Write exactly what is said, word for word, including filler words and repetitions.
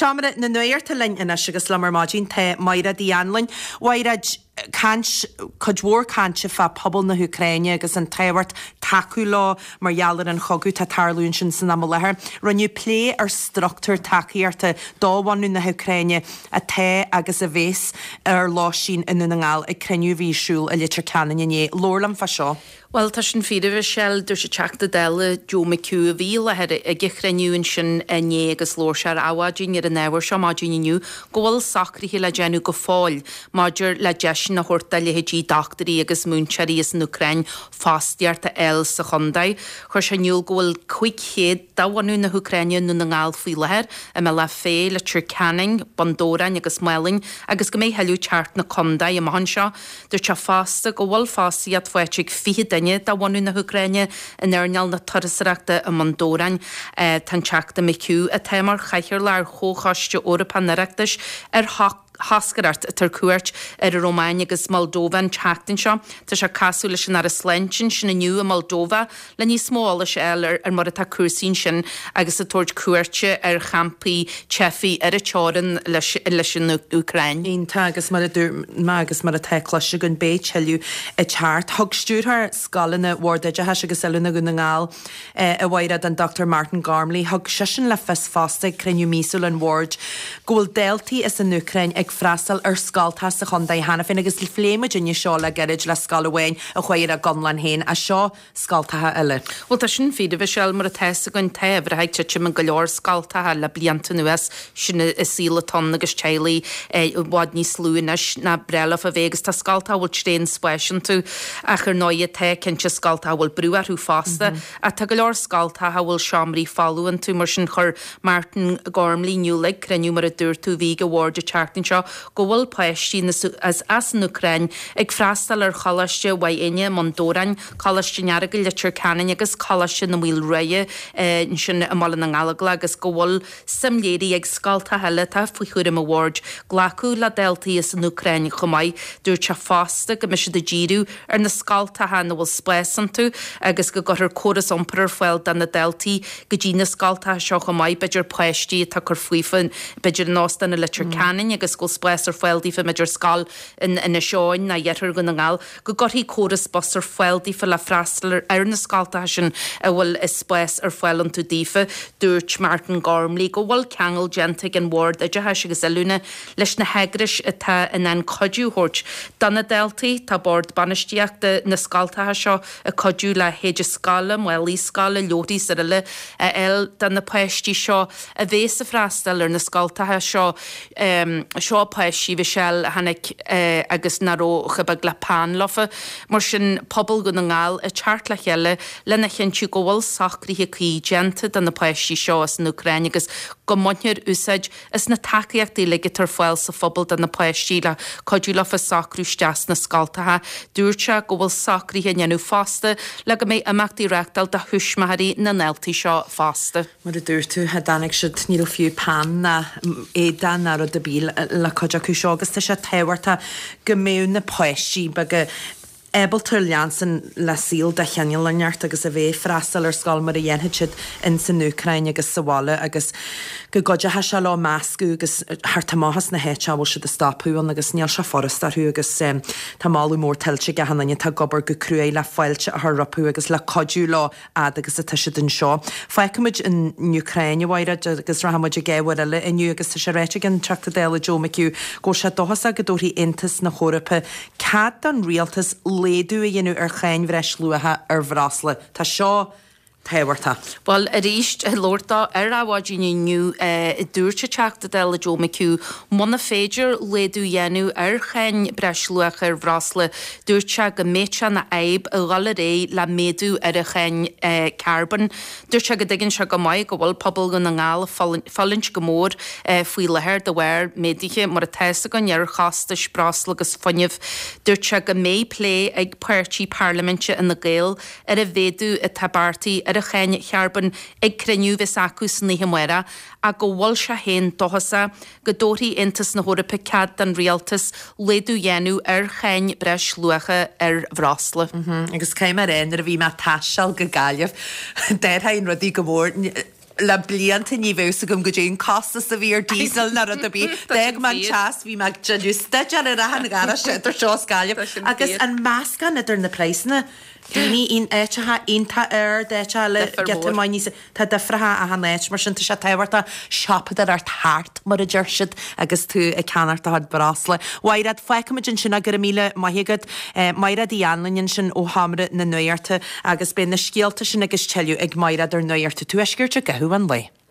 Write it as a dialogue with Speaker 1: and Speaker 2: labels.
Speaker 1: Siamara na nuirta linn ina agus lamar mágin te maira di anlain, wairad Cant codhór cantse fa pobl na Ukraine agus an taihart taú lá mar jalar an chogu tá tarlún sin san am lethir. Runniu plé ar structúr takeíarta dáhaú na Ukraine a té agus a bhés ar lá sin in na ngáil ag creniu vísúl a litir canan iné. Lorlam fa seo.
Speaker 2: Well, tá sin féidir sell dúir sé teachta deile Jo McHugh a bhí le a gichraniuúin sin ané agus lór se áhádín ar an éhar se mádíniu ggóil sacríthe le déanú go fáil, Maidir le deisisin na horta lehédí doctorí agus múnseí is an Ukraine fástiarta el sa chundaid, chuir se nniuúil ggóil chuig chéad dáhaú na Ukraine nó na ngáil faoi lethir a me le fé le Tir Canning, Bandórain agus Melling agus go mé heú teart na chundaid a mahan seo, dúir se fásta go bhfuil fástiad foiitig fi dáhaú na Ukraine in airneall na torasachta a Mandórain tan teachta McHugh a témar chaichir lear chóchaiste Orpanarachtas ar hach hascarart tar cuairt ar a Romáine agus Moldóvan teachtain seo, Tá se casú leis sin ar a slentin sin na nniu a Moldóva le ní smála se eir ar mar atá cuasín sin agus a tuairt cuairte ar champaí chefií ar a teáran leis sin Ukraine.
Speaker 1: Ínta agus mar agus mar a teláise gon béit heú a teart. Thug stúrthar scalanna Wardaide he agus eúna gon na ngáil a bhairad an Doctor Martin Gormley, thug sisin le fes fásta creniu mísúil an Ward. Ggóil déaltaí is an Ukraine ag frastal ar scaltá sa chundaid hana fin agus fléime dinne seo le gerid le scalahhain a chuir a ganlan héin a seo scaltathe eile.
Speaker 2: Well, tá sin féidir bheith seall mar a teiste gon tebh a haid te an go leor scaltathe le blianta nuas sinna is síla ton agus tealaí bhád níos lúinis na brela a bhégus tá scaltá bhfuil stéin spéisian tú a chur náide te cinnte scaltá bhfuil brúarú fásta a tá go leor scaltathe bhfuil seomraí fallúan tú mar sin chur Martin Gormley Newlig creniu mar a dúir tú bhí go Ward a teachtain seo go bhfuil pleistí as as an Ukraine ag freastal ar chalaiste Waine Mandórain, chalaiste nearagail le Tir Canning agus chalaiste na bhfuil réie sin a mala na ngála agus go bhfuil simléirí ag scalta heile tá faoi chuir am Ward ghlacu le deltaí is an Ukraine chomáid dúir te fásta go mis de díú ar na scalta hena bhfuil spéisan tú agus go gothir choras ompar foiil dan na deltaí go dtí na scalta seo chomáid beidir pleistí tá chur fuifan beidir nástan le Tir Canning agus go spléis ar foiildí fa meidir scal in na seáin na dhéar go na ngáil go gorthaí choras bos ar foiildí fa le freastal ar na scalta sin a bhfuil is spléis ar foiil an tú dífa dúirt Martin Gormley go bhfuil ceangal gentig an Ward a de heis agus eúna leis na hegris atá in an codú hort dan na deltaí tá bord banisteachta na scaltathe seo a codú le héidir scala muí scala leotaí sa le a el dan na peistí seo a bhés a freastal ar na scaltathe seo seo peistí bhí sell hanig agus naró chubag le pán lofa mar sin pobl go na ngáil a teart le cheile lena chinú go bhfuil sacríthe cí genta dan na peistí seo as an Ukraine agus go muintear úsáid is na takeíochtaí le tar foiil sa phobal dan na peistí le codú le fa sacrústeas na scaltathe dúirte go bhfuil sacríthe neanú fásta le go mé amachtaí reachtal de thuismathaí na neltaí seo fásta.
Speaker 1: Mar a dúir tú hedanig si níl fiú pán na édan ar de bíl le coide acu seo agus tá sé tehairta go méú na peistí bag Ebal Turliansen le síl de cheanil leart agus a bheith freastal ar scal mar a dhéanheid in san Ukraine agus sahála agus go goide he se lá meascú agus th tamáhas na héit se bhil si de stopúin agus níl se forrastarú agus tá máú mór tiltte go hanana tá gobar go cruúé le foiilte a th rapú agus le codú lá ad agus a tuise den seo. Feicimiid in Ukraine bhaire agus rahamid a ggéhhar eile inniu agus sé réite an trata déile Jo McHugh go sé dohas a go dúirí intas na chórape cad an rialtas léadú a dhéanú ar chain bhreis luathe ar bhrásla. Tá seo tehairta.
Speaker 2: Well, a ríist lórta ar áhádíine nniu i dúirte teachta déile Jo McHugh muna féidir léadú dhéanú ar chain breis luach ar bhrásla dúirte go méite na aib a gála ré le méadú ar a chain carbon. Dúirte go dgann se go maiid go bhfuil pobl go na ngáil fallint go mór faoi lethir do bhhair médiche mar a teiste go near chasta sprásla agus funineh. Dúirte go mé lé ag puirtí parlamente in na Gael ar a bhéadú a tabartaí ar a chain chearban ag creniu vis acus ní himwera a go bhfuil se héin dohasa go dóirí intas na hórape cad an rialtas léadú dhéanú ar chain breis luacha ar bhrásla.
Speaker 1: Agus céim ar éan ar a bhí me taiseal go gaiamh déir haon rudí go bhór le blianta ní bhúsa gom go dún costa sa bhír dísel na a bí de man chas bhí me justa ar a hanna gara séidir seo scáileh agus an másasca idir na préisna Dini in éitethe inta ar déite le get mai ní tá defrathe a hanéit mar sin se tehharta siopad ar thart mar a dúirsid agus tú a ceanart a had brasle. Wairad feicimiid sinna gur míle maigad mairad í anlainn sin ó hamre na nuirte agus ben na scialta sin agus teú ag mairad ar nuirte tú eisgurte gahuaan lei.